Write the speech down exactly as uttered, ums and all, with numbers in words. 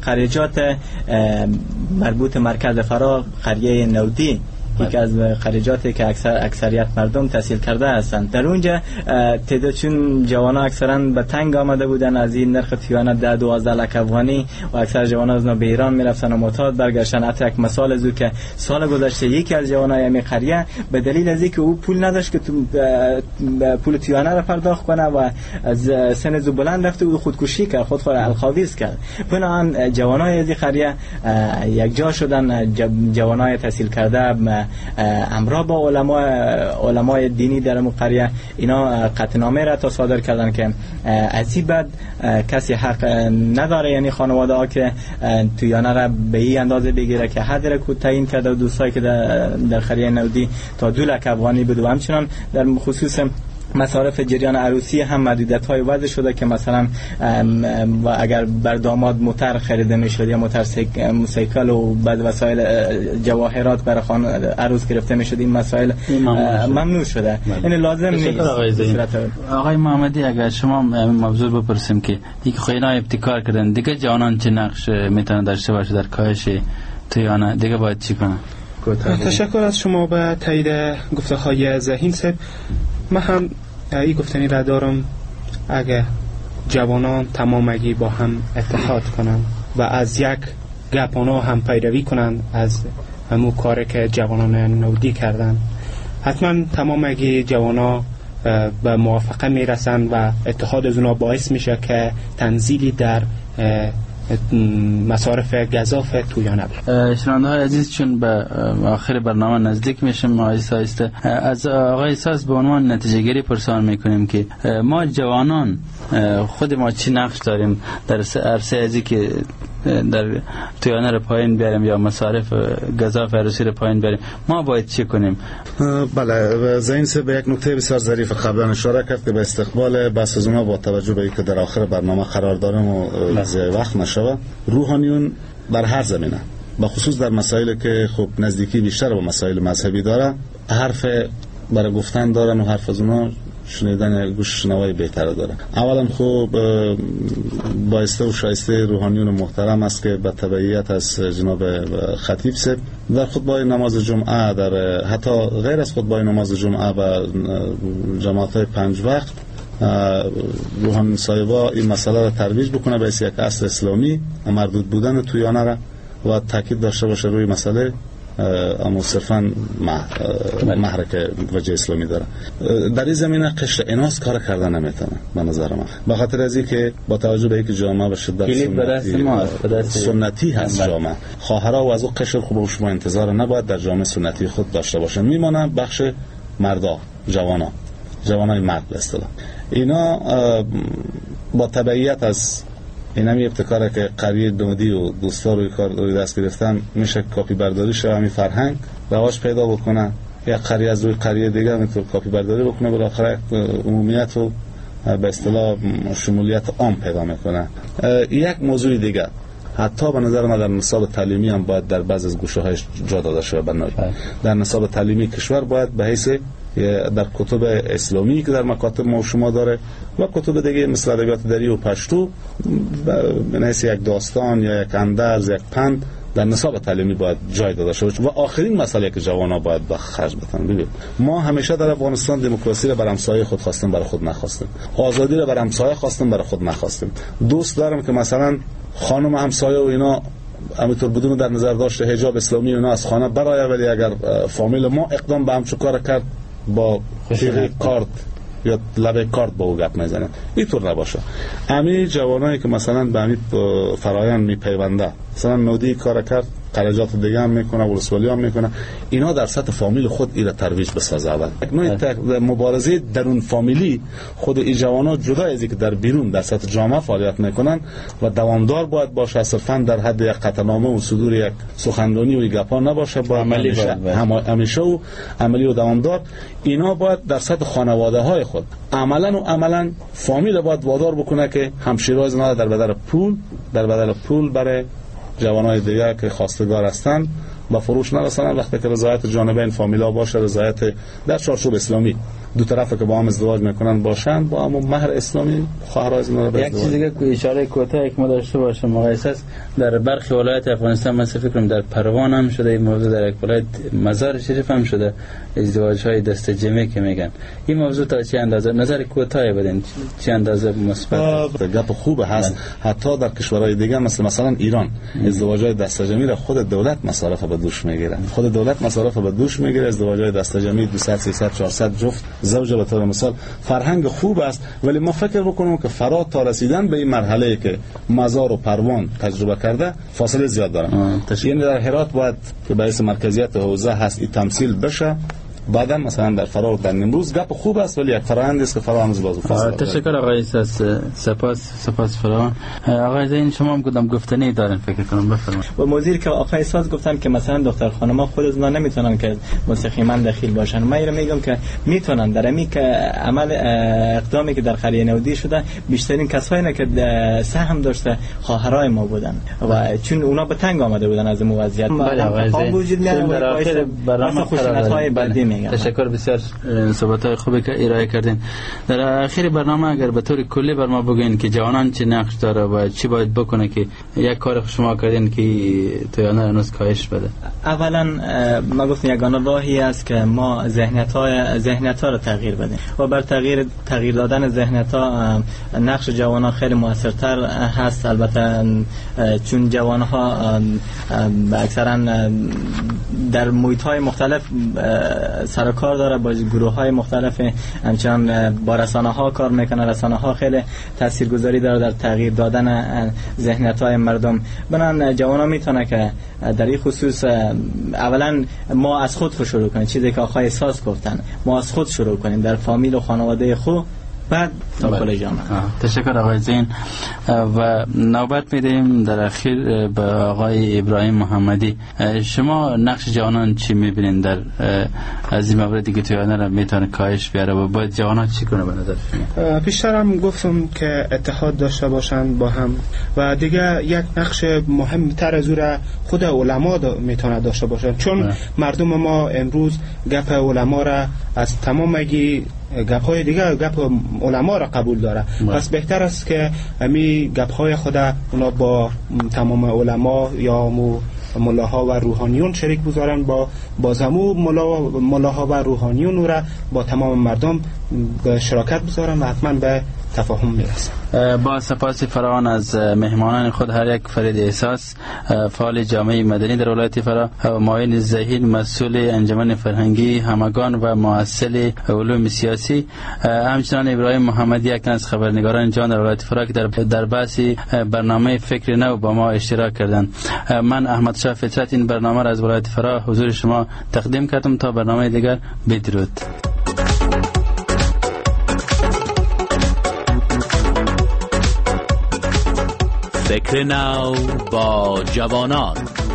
از خریجات مربوط مرکز فرا قریه نودی، یکی از خریجاتی که اکثر اکثریت مردم تحصیل کرده هستند. در اونجا تعداد چون جوانا اکثرا به تنگ آمده بودن از این نرخ تیوانه ده دوازده لک افغانی و اکثر جوانا از به ایران میرفتن و معتاد برگشتن. حتی یک مثال از او که سال گذشته یکی از جوانای می قریه به دلیل از اینکه او پول نداشت که پول تیوانه را پرداخت کنه و از سن زو بلند رفته و خودکشی کرد، خود خود الخاویز کرد. بنابراین جوانای از این قریه یک جا شدن، جوانای تحصیل کرده امرا با علماء علماء دینی در قریه اینا قطعنامه را تا صادر کردن که از این بعد کسی حق نداره، یعنی خانواده ها که تویانه را به این اندازه بگیره که حد را که تعیین کرده و دوستایی که در, در قریه نودی تا دو لک افغانی بود. و همچنان در خصوص مصارف جریان عروسی هم محدودیت های وضع شده که مثلا اگر بر داماد موتر خریده میشد یا موتر موتورسیکل و بعد وسایل جواهرات برای خان عروس گرفته میشد، این مسائل ممنوع شده. این لازم نیست. آقای محمدی اگر شما موضوع بپرسیم که دیگه خیلی ابتکار کردن، دیگه جوانان چه نقش میتونن داشته باشه در کاهش تویانه، دیگه باید چی کنن؟ تشکر از شما به تایید گفته های ذهین صاحب. من هم این گفتنی را دارم، اگه جوانان تمامگی با هم اتحاد کنن و از یک گپانا هم پیروی کنن از همون کاری که جوانان نودی کردن، حتما تمامگی جوانا به موافقه میرسن و اتحاد از اونا باعث میشه که تنزیلی در مصارف گزاف تویانه بود. شنونده های عزیز، چون به آخر برنامه نزدیک میشیم، آهسته آهسته از آقای ساز به عنوان نتیجه گیری پرسان میکنیم که ما جوانان خود ما چی نقش داریم در عرصه ازی که در تویانه رو پایین بیاریم یا مصارف گزاف عروسی رو پایین بیاریم، ما باید چی کنیم؟ بله، زین سه به یک نکته بسیار ظریف قبلا اشاره کرد که به استقبال بحث از ما با توجه به اینکه در آخر برنامه قرار داریم و وقت نشود، روحانیون بر هر زمینه به خصوص در مسائلی که خب نزدیکی بیشتر با مسائل مذهبی داره حرف برای گفتن دارن و حرف از اونا شنیدن گوش شنوای بهتر داره. اولا خب بایسته و شایسته روحانیون محترم است که به تبعیت از جناب خطیب صاحب در خطبه نماز جمعه، در حتی غیر از خطبه نماز جمعه و جماعت پنج وقت، روحانی صاحبا این مسئله را ترویج بکنه به یک اصل اسلامی، مردود بودن تویانه را و تاکید داشته باشه روی مسئله اما صرفاً مهر که وجه اسلامی داره. در این زمینه قشر ایناس کار کردن نمیتونه به نظر من، به خاطر از اینکه با توجه به اینکه جامعه به شدت سنتی, سنتی هست، جامعه خواهرها و از اون قشر خوب و شما انتظار نباید در جامعه سنتی خود داشته باشن. میمونه بخش مردا، جوانا جوانای مرد به اصطلاح، اینا با تبعیت از این همی ابتکاره که قریه نودی و دوستا روی کار روی دست گرفتن میشه کاپی برداری شده، همین فرهنگ رواج پیدا بکنه، یک قریه از روی قریه دیگه همینطور کاپی برداری بکنه، بالاخره عمومیت و به اصطلاح شمولیت عام پیدا میکنه. یک موضوع دیگه، حتی به نظر من در نصاب تعلیمی هم باید در بعض از گوشه هایش جا داده شده. بنابراین در نصاب تعلیمی کشور باید به حیث در کتب اسلامی که در مکاتب ما و شما داره و کتب دیگه مثل ادبیات دری و پشتو به حیث یک داستان یا یک اندرز، یک پند در نصاب تعلیمی باید جای داده شده. و آخرین مسئله که جوانا باید به خرج بدن، ببین ما همیشه در افغانستان دموکراسی را بر همسایه خود خواستیم، برای خود نخواستیم. آزادی را بر همسایه خواستیم، برای خود نخواستیم. دوست دارم که مثلا خانم همسایه و اینا همینطور بدون در نظر داشته حجاب اسلامی اونا از خانه برای، ولی اگر فامیل ما اقدام به همچون کار کرد با کارت یا لبه کارت با او گپ میزنه، اینطور نباشه. امی جوانایی که مثلا به همین فرایند میپیونده، مثلا نودی کار کرد، خرجات دیگه هم میکنه، ولسوالی هم میکنه، اینا در سطح فامیل خود ایره ترویج بسازه. اول نوع مبارزه درون فامیلی خود این جوانا جدا از اینکه در بیرون در سطح جامعه فعالیت میکنن و دوامدار باید باشه، صرفا در حد یک قطعنامه و صدور یک سخنرانی و گپا نباشه، با عملی همیشه و عملی و دوامدار. اینا باید در سطح خانواده های خود عملا و عملا فامیل باید وادار بکنه که همشیراز نه در بدل پول در بدل پول برای جوانای دیگه که خواستگار هستند با فروش نرسانن، وقتی که رضایت جانبین فامیلا باشه، رضایت در چارچوب اسلامی دو طرف که با هم ازدواج میکنن باشن با هم مهر اسلامی خواهرای از اونها یک چیز دیگه که اشاره کوتاه که ما داشته باشم آقای اساس در برخی ولایت افغانستان من فکر کنم در پروان هم شده این موضوع، در یک ولایت مزار شریف هم شده ازدواج های دست جمعی که میگن. این موضوع تا چه اندازه نظر کوتاه بدین چه اندازه مثبت گپ خوب هست؟ حتی در کشورهای دیگه مثل مثلا ایران ازدواج های دست جمعی را خود دولت مصارف به دوش میگیره، خود دولت مصارف به دوش میگیره. ازدواج های دست جمعی دویست سیصد چهارصد جفت زوج به طور مثال فرهنگ خوب است، ولی ما فکر بکنیم که فرا تا رسیدن به این مرحله که مزار و پروان تجربه کرده فاصله زیاد داره. یعنی در هرات باید که باعث مرکزیت حوزه هست این تمثیل بشه، بعدا مثلا در فرا و در نیمروز گپ خوب است، ولی یک فرآیند است که فرا هنوز باز فاصله. تشکر آقای اساس، سپاس سپاس فرا. آقای زین شما هم گفتم گفتنی دارن فکر کنم بفرمایید. با موضوعی که آقای اساس گفتن که مثلا دختر خانم‌ها خود از نمیتونن که مستقیما دخیل باشن، من اینو میگم که میتونن. در امی که عمل اقدامی که در قریه نودی شده بیشترین کسایی که سهم داشته خواهرای ما بودن و چون اونا به تنگ آمده بودن از این وضعیت. بله آقای زین وجود میاد برنامه خشونت‌های بعدی میگم. تشکر بسیار صحبت‌های خوبی که ارائه کردین. در آخر برنامه اگر به طور کلی بر ما بگین که جوانان چه نقش داره و چی باید بکنه که یک کار شما کردین که تویانه هنوز کاهش بده؟ اولا ما گفتیم یگانه راهی است که ما ذهنیت‌های ذهنیت‌ها رو تغییر بدیم و بر تغییر تغییر دادن ذهنیت‌ها نقش جوانان خیلی موثرتر هست. البته چون جوان‌ها اکثرا در محیط‌های مختلف سر کار داره، با گروه‌های مختلف همچنان با رسانه‌ها کار میکنه. رسانه‌ها خیلی تاثیرگذاری داره در تغییر دادن ذهنیت‌های مردم. بنابراین جوانان میتونه که در این خصوص اولا ما از خود شروع کنیم، چیزی که آقای احساس گفتن، ما از خود شروع کنیم در فامیل و خانواده خود، بعد تا کل جامعه. تشکر آقای زین. و نوبت میدیم در اخیر به آقای ابراهیم محمدی. شما نقش جوانان چی میبینین در از این موردی که تویانه را میتونه کاهش بیاره و باید جوانان چی کنه به نظر شما؟ پیشتر هم گفتم که اتحاد داشته باشن با هم و دیگه یک نقش مهمتر از او را خود علما دا میتونه داشته باشن، چون اه. مردم ما امروز گپ علما را از تمامگی گپ های دیگه گپ علما را قبول داره. پس بهتر است که امی گپ های خود اونا با تمام علما یا مو ملاها و روحانیون شریک بذارن، با بازمو ملا ملاها و روحانیون را با تمام مردم به شراکت بذارن و حتما به تفاهم میرسن. با سپاس فراوان از مهمانان خود، هر یک فرید احساس فعال جامعه مدنی در ولایت فرا، معین ذهین مسئول انجمن فرهنگی همگان و مؤسسه علوم سیاسی، همچنان ابراهیم محمدی یک از خبرنگاران جان در ولایت فرا که در در بحث برنامه فکر نو با ما اشتراک کردند. من احمد شاه فطرت این برنامه را از ولایت فرا حضور شما تقدیم کردم. تا برنامه دیگر بدرود. فکر نو با جوانان.